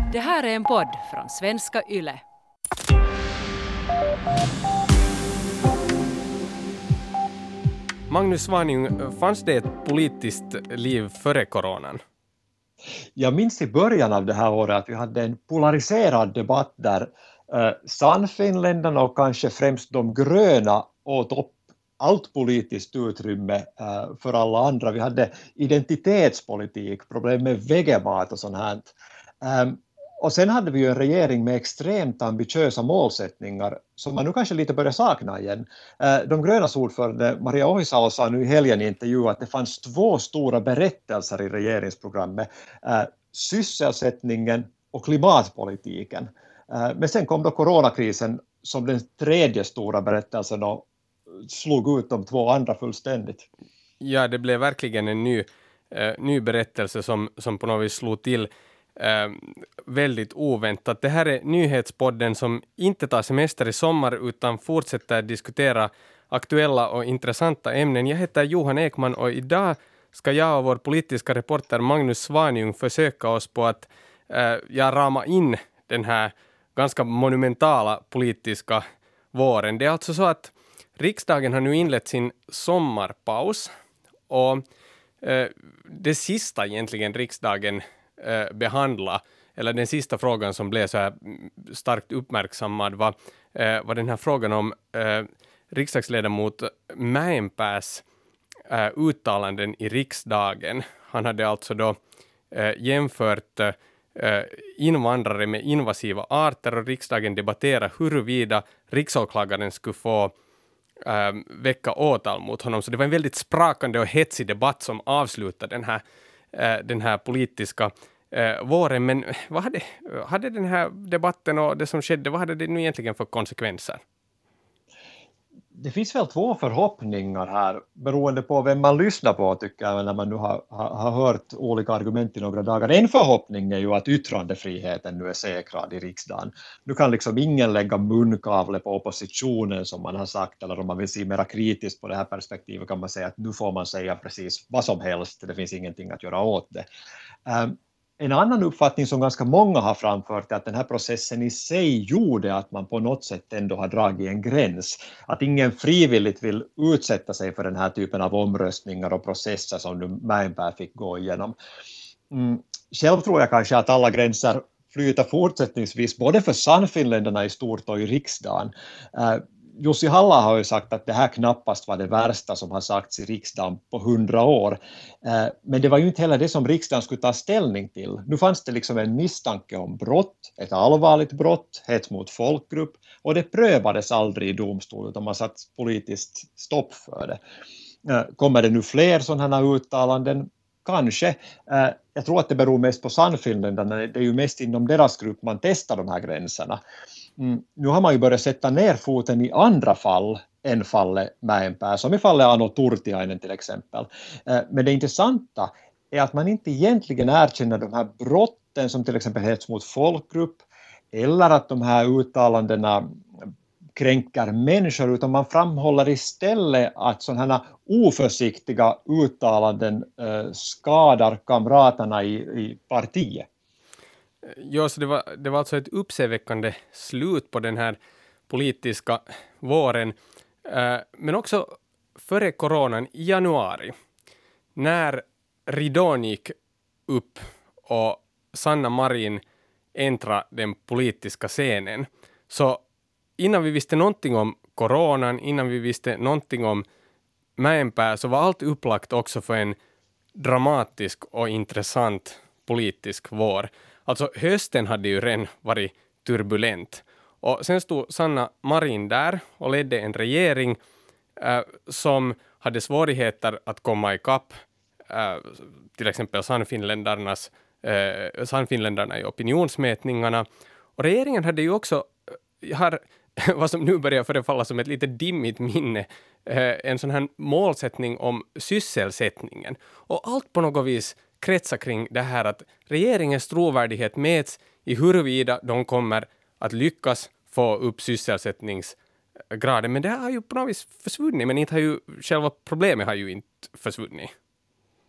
Det här är en podd från Svenska Yle. Magnus Svanjung, fanns det ett politiskt liv före coronan? Jag minns i början av det här året att vi hade en polariserad debatt där Sannfinländarna och kanske främst de gröna åt upp allt politiskt utrymme för alla andra. Vi hade identitetspolitik, problem med vegemat och sånt här. Och sen hade vi ju en regering med extremt ambitiösa målsättningar som man nu kanske lite börjar sakna igen. De grönas ordförande Maria Ohisalo sa nu i helgen i intervju att det fanns två stora berättelser i regeringsprogrammet. Sysselsättningen och klimatpolitiken. Men sen kom då coronakrisen som den tredje stora berättelsen och slog ut de två andra fullständigt. Ja, det blev verkligen en ny berättelse som på något vis slog till väldigt oväntat. Det här är nyhetspodden som inte tar semester i sommar utan fortsätter diskutera aktuella och intressanta ämnen. Jag heter Johan Ekman och idag ska jag och vår politiska reporter Magnus Svanjung försöka oss på att rama in den här ganska monumentala politiska våren. Det är alltså så att riksdagen har nu inlett sin sommarpaus och det sista egentligen riksdagen behandla, eller den sista frågan som blev så här starkt uppmärksammad var den här frågan om riksdagsledamot Mäenpääs uttalanden i riksdagen. Han hade alltså då jämfört invandrare med invasiva arter och riksdagen debatterade huruvida riksåklagaren skulle få väcka åtal mot honom. Så det var en väldigt sprakande och hetsig debatt som avslutade den här politiska våren. Men vad hade den här debatten och det som skedde, vad hade det nu egentligen för konsekvenser? Det finns väl två förhoppningar här beroende på vem man lyssnar på, tycker jag, när man nu har hört olika argument i några dagar. En förhoppning är ju att yttrandefriheten nu är säkrad i riksdagen. Nu kan liksom ingen lägga munkavle på oppositionen som man har sagt, eller om man vill se mera kritiskt på det här perspektivet kan man säga att nu får man säga precis vad som helst, det finns ingenting att göra åt det. En annan uppfattning som ganska många har framfört är att den här processen i sig gjorde att man på något sätt ändå har dragit en gräns. Att ingen frivilligt vill utsätta sig för den här typen av omröstningar och processer som nu Mäenpää fick gå igenom. Själv tror jag kanske att alla gränser flyter fortsättningsvis både för Sannfinländarna i stort och i riksdagen. Jussi Halla har ju sagt att det här knappast var det värsta som har sagts i riksdagen på 100 år. Men det var ju inte heller det som riksdagen skulle ta ställning till. Nu fanns det liksom en misstanke om brott, ett allvarligt brott, hets mot folkgrupp, och det prövades aldrig i domstol utan man satt politiskt stopp för det. Kommer det nu fler sådana här uttalanden? Kanske. Jag tror att det beror mest på Sannfinländarna. Det är ju mest inom deras grupp man testar de här gränserna. Nu har man ju börjat sätta ner foten i andra fall än fallet Mäenpää, som i fallet Ano Turtiainen till exempel. Men det intressanta är att man inte egentligen erkänner de här brotten som till exempel hets mot folkgrupp eller att de här uttalandena kränker människor, utan man framhåller istället att sådana här oförsiktiga uttalanden skadar kamraterna i partiet. Ja, så det var alltså ett uppseendeväckande slut på den här politiska våren. Men också före coronan i januari, när ridån gick upp och Sanna Marin äntrade den politiska scenen, så innan vi visste någonting om coronan, innan vi visste någonting om Mäenpää, så var allt upplagt också för en dramatisk och intressant politisk vår. Alltså hösten hade ju redan varit turbulent. Och sen stod Sanna Marin där och ledde en regering som hade svårigheter att komma ikapp till exempel Sannfinländarna i opinionsmätningarna. Och regeringen hade ju också, vad som nu börjar förefalla som ett lite dimmigt minne, en sån här målsättning om sysselsättningen. Och allt på något vis kretsar kring det här att regeringens trovärdighet mäts i huruvida de kommer att lyckas få upp sysselsättningsgraden. Men det har ju på något vis försvunnit, men inte har ju själva problemet har ju inte försvunnit.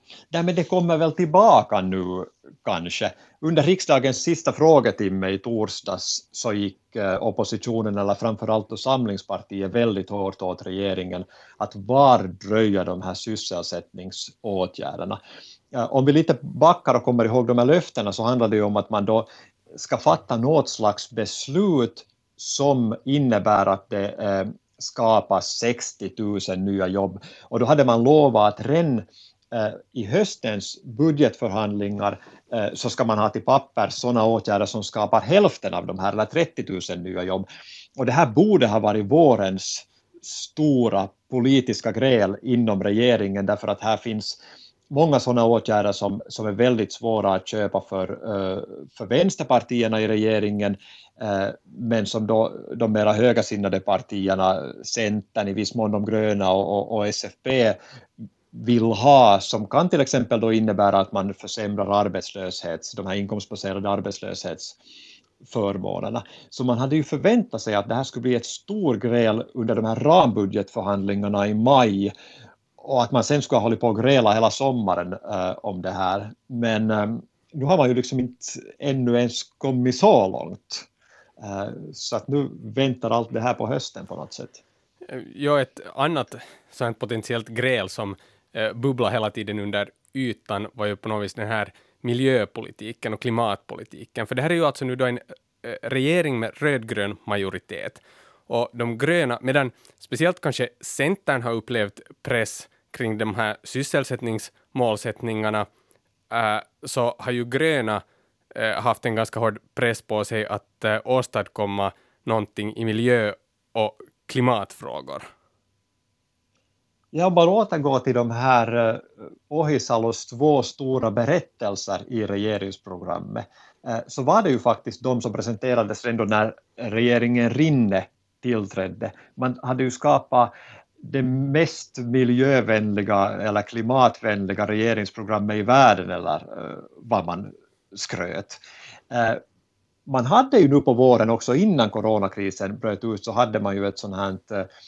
Nej, men det kommer väl tillbaka nu kanske. Under riksdagens sista frågetimme i torsdags så gick oppositionen, eller framförallt då Samlingspartiet, väldigt hårt åt regeringen att var dröja de här sysselsättningsåtgärderna. Om vi lite backar och kommer ihåg de här löftena, så handlar det ju om att man då ska fatta något slags beslut som innebär att det skapas 60 000 nya jobb. Och då hade man lovat att redan i höstens budgetförhandlingar så ska man ha till papper sådana åtgärder som skapar hälften av de här, eller 30 000 nya jobb. Och det här borde ha varit vårens stora politiska gräl inom regeringen, därför att här finns många sådana åtgärder som är väldigt svåra att köpa för vänsterpartierna i regeringen, men som då de mera högersinnade partierna, Centern, i viss mån de gröna och SFP, vill ha, som kan till exempel då innebära att man försämrar de här inkomstbaserade arbetslöshetsförmånerna. Så man hade ju förväntat sig att det här skulle bli ett stor gräl under de här rambudgetförhandlingarna i maj, och att man sen skulle ha hållit på att gräla hela sommaren om det här. Men nu har man ju liksom inte ännu ens kommit så långt. Så att nu väntar allt det här på hösten på något sätt. Ja, ett annat sånt potentiellt gräl som bubblar hela tiden under ytan var ju på något vis den här miljöpolitiken och klimatpolitiken. För det här är ju alltså nu då en regering med rödgrön majoritet. Och de gröna, medan speciellt kanske Centern har upplevt press kring de här sysselsättningsmålsättningarna, så har ju gröna haft en ganska hård press på sig att åstadkomma någonting i miljö- och klimatfrågor. Jag bara återgår till de här Ohisalos 2 stora berättelser i regeringsprogrammet. Så var det ju faktiskt de som presenterades redan när regeringen Rinne tillträdde. Man hade ju skapat det mest miljövänliga eller klimatvänliga regeringsprogrammet i världen, eller vad man skröt. Man hade ju nu på våren också, innan coronakrisen bröt ut, så hade man ju ett sånt här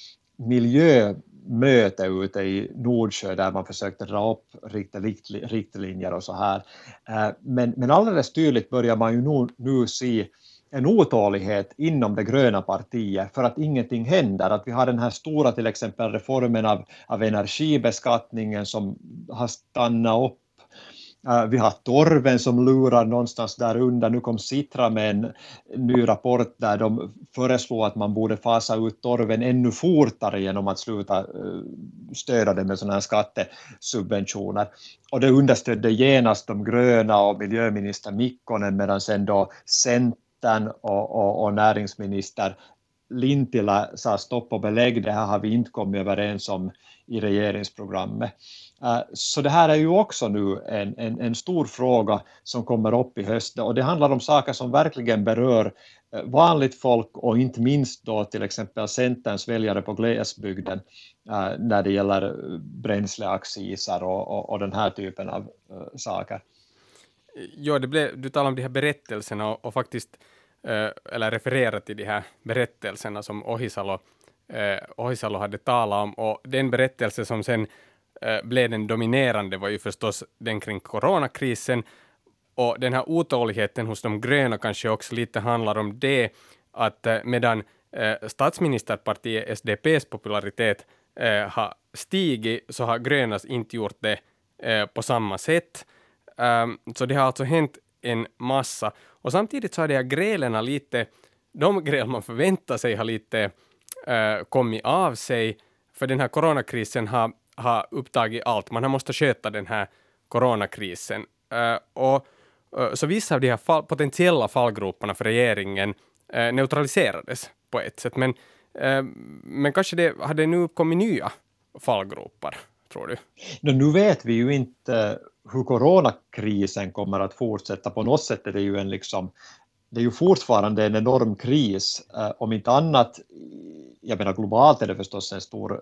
miljömöte ute i Nordsjö där man försökte dra upp riktlinjer och så här. Men alldeles tydligt börjar man ju nu se en otålighet inom det gröna partiet för att ingenting händer. Att vi har den här stora till exempel reformen av energibeskattningen som har stannat upp. Vi har torven som lurar någonstans där under. Nu kom Sitra med en ny rapport där de föreslår att man borde fasa ut torven ännu fortare genom att sluta stödja det med sådana här skattesubventioner. Och det understödde genast de gröna och miljöminister Mikkonen, medan sen då Centern och näringsminister Lintilä sa stopp och belägg, det här har vi inte kommit överens om i regeringsprogrammet. Så det här är ju också nu en stor fråga som kommer upp i höst, och det handlar om saker som verkligen berör vanligt folk och inte minst då till exempel Centerns väljare på glesbygden när det gäller bränsleacciser och den här typen av saker. Ja, du talar om de här berättelserna och faktiskt eller referera till de här berättelserna som Ohisalo hade talat om, och den berättelse som sen blev den dominerande var ju förstås den kring coronakrisen, och den här otåligheten hos de gröna kanske också lite handlar om det att medan statsministerpartiet SDP:s popularitet har stigit, så har grönas inte gjort det på samma sätt. Så det har alltså hänt en massa, och samtidigt så har de här grälerna lite, de gräl man förväntar sig har lite kommit av sig, för den här coronakrisen har upptagit allt. Man har måste sköta den här coronakrisen. Så vissa av de här potentiella fallgroparna för regeringen neutraliserades på ett sätt. Men kanske det hade nu kommit nya fallgropar, tror du? Nu vet vi ju inte hur coronakrisen kommer att fortsätta. På något sätt är det ju det är ju fortfarande en enorm kris. Om inte annat, jag menar globalt är det förstås en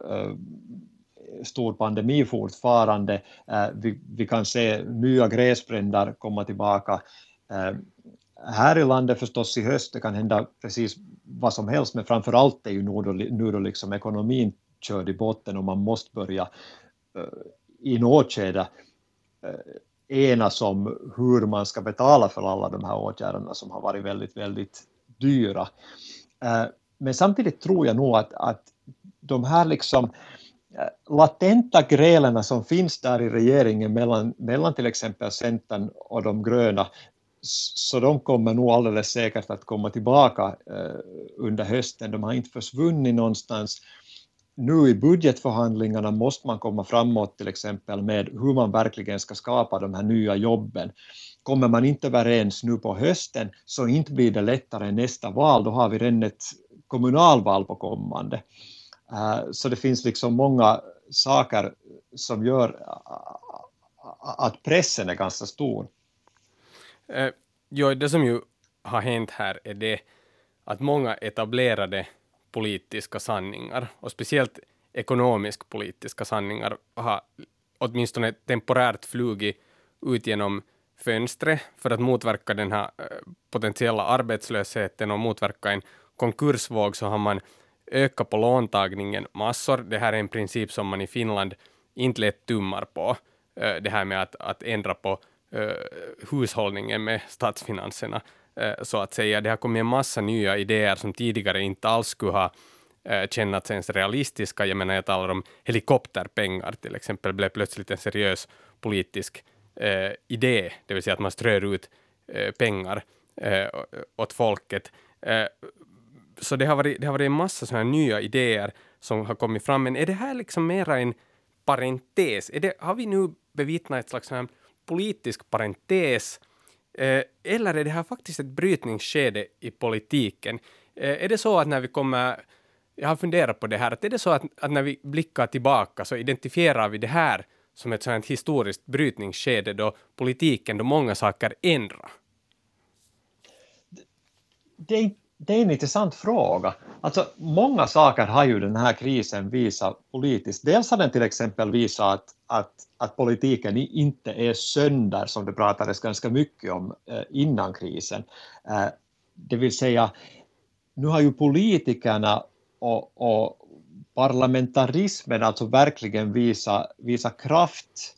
stor pandemi fortfarande. Vi kan se nya gräsbränder komma tillbaka. Här i landet förstås i höst, det kan hända precis vad som helst, men framförallt är ju nu då liksom ekonomin körd i botten och man måste börja i något skede enas om hur man ska betala för alla de här åtgärderna som har varit väldigt, väldigt dyra. Men samtidigt tror jag nog att de här liksom latenta grälerna som finns där i regeringen mellan till exempel Centern och de gröna, så de kommer nog alldeles säkert att komma tillbaka under hösten. De har inte försvunnit någonstans. Nu i budgetförhandlingarna måste man komma framåt till exempel med hur man verkligen ska skapa de här nya jobben. Kommer man inte överens nu på hösten, så inte blir det lättare nästa val. Då har vi redan ett kommunalval på kommande. Så det finns liksom många saker som gör att pressen är ganska stor. Det som ju har hänt här är det att många etablerade politiska sanningar, och speciellt ekonomisk politiska sanningar, har åtminstone temporärt flugit ut genom fönstret för att motverka den här potentiella arbetslösheten och motverka en konkursvåg. Så har man ökat på låntagningen massor. Det här är en princip som man i Finland inte lätt tummar på. Det här med att ändra på hushållningen med statsfinanserna, så att säga. Det har kommit en massa nya idéer som tidigare inte alls skulle ha kännats ens realistiska. Jag menar, jag talar om helikopterpengar till exempel, blev plötsligt en seriös politisk idé, det vill säga att man strör ut pengar åt folket. Så det har varit en massa sådana nya idéer som har kommit fram, men är det här liksom mera en parentes? Har vi nu bevittnat ett slags sån politisk parentes, eller är det här faktiskt ett brytningsskede i politiken? Är det så att när vi kommer, jag har funderat på det här, att är det så att när vi blickar tillbaka så identifierar vi det här som ett sådant historiskt brytningsskede då politiken, då många saker ändrar? Det är en intressant fråga. Alltså, många saker har ju den här krisen visat politiskt. Dels har den till exempel visat att politiken inte är sönder, som det pratades ganska mycket om innan krisen. Det vill säga, nu har ju politikerna och parlamentarismen alltså verkligen visa kraft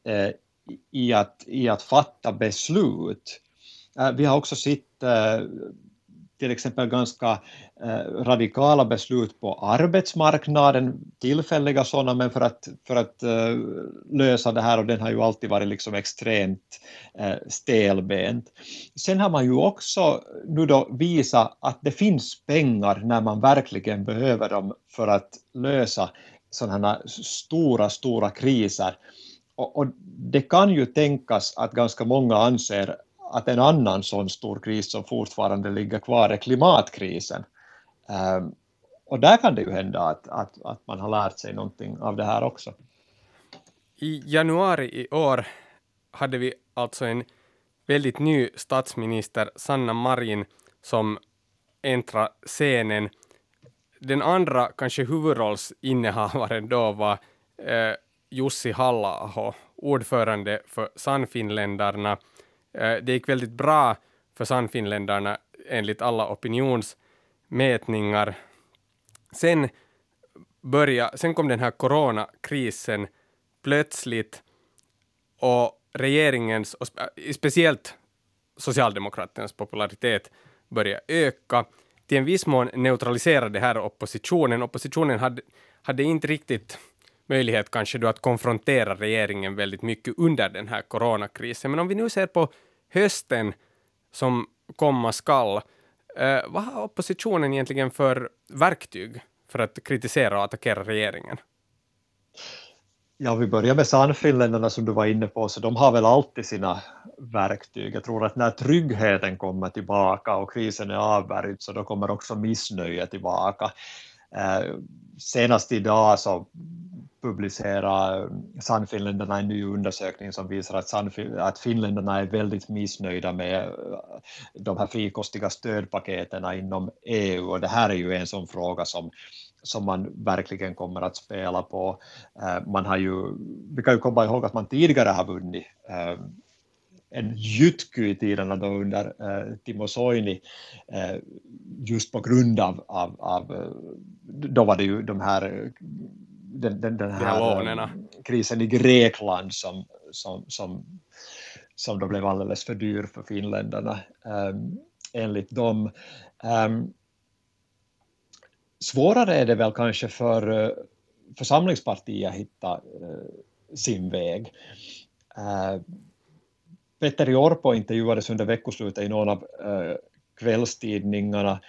i att fatta beslut. Vi har också sett till exempel ganska radikala beslut på arbetsmarknaden, tillfälliga sådana, men för att lösa det här, och den har ju alltid varit liksom extremt stelbent. Sen har man ju också nu då visat att det finns pengar när man verkligen behöver dem för att lösa sådana här stora kriser. Och det kan ju tänkas att ganska många anser att en annan sån stor kris som fortfarande ligger kvar är klimatkrisen. Och där kan det ju hända att man har lärt sig någonting av det här också. I januari i år hade vi alltså en väldigt ny statsminister, Sanna Marin, som äntrade scenen. Den andra kanske huvudrollsinnehavaren då var Jussi Halla-aho, ordförande för Sannfinländarna. Det gick väldigt bra för Sannfinländarna enligt alla opinionsmätningar. Sen kom den här coronakrisen plötsligt, och regeringens, och speciellt Socialdemokraternas popularitet började öka. Till en viss mån neutraliserade det här oppositionen. Oppositionen hade inte riktigt möjlighet kanske då att konfrontera regeringen väldigt mycket under den här coronakrisen. Men om vi nu ser på hösten som komma skall, vad har oppositionen egentligen för verktyg för att kritisera och attackera regeringen? Ja, vi börjar med Sannfinländarna som du var inne på, så de har väl alltid sina verktyg. Jag tror att när tryggheten kommer tillbaka och krisen är avvärjd, så då kommer också missnöje tillbaka. Senast idag så publicerar Sannfinländarna en ny undersökning som visar att finländarna är väldigt missnöjda med de här frikostiga stödpaketen inom EU, och det här är ju en sån fråga som man verkligen kommer att spela på. Vi kan ju komma ihåg att man tidigare har vunnit en jytky i tiderna då under Timo Soini, just på grund av då var det ju den här krisen i Grekland som då blev alldeles för dyr för finländarna enligt dem. Svårare är det väl kanske för församlingspartiet att hitta sin väg. Petteri Orpo intervjuades under veckoslutet i någon av kvällstidningarna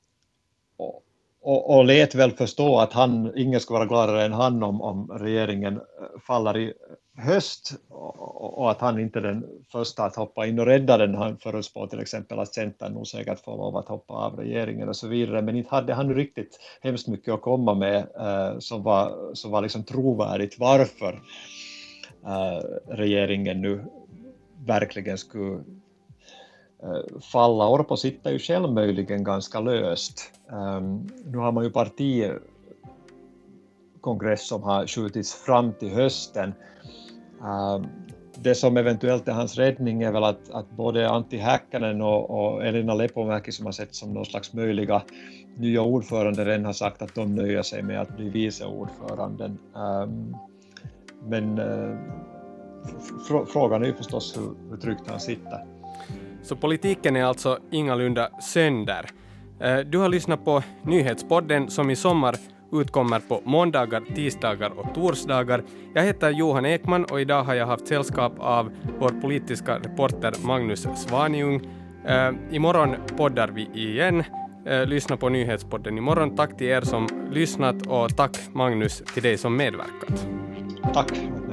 och lät väl förstå att ingen skulle vara gladare än han om regeringen faller i höst, och att han inte är den första att hoppa in och rädda den. Han förutspår till exempel att Centern nog säkert får lov att hoppa av regeringen och så vidare, men inte hade han riktigt hemskt mycket att komma med som var liksom trovärdigt varför regeringen nu verkligen skulle falla. Orpo sitter ju själv möjligen ganska löst. Nu har man ju partikongress som har skjutits fram till hösten. Det som eventuellt är hans räddning är väl att både Antti Häkkänen och Elina Lepomäki, som har sett som någon slags möjliga nya ordförande, redan har sagt att de nöjer sig med att bli vice ordföranden. Men frågan är ju förstås hur tryggt han sitter. Så politiken är alltså ingalunda sönder. Du har lyssnat på Nyhetspodden som i sommar utkommer på måndagar, tisdagar och torsdagar. Jag heter Johan Ekman och idag har jag haft sällskap av vår politiska reporter Magnus Svanjung. Imorgon poddar vi igen. Lyssna på Nyhetspodden imorgon. Tack till er som lyssnat och tack Magnus till dig som medverkat. Tack.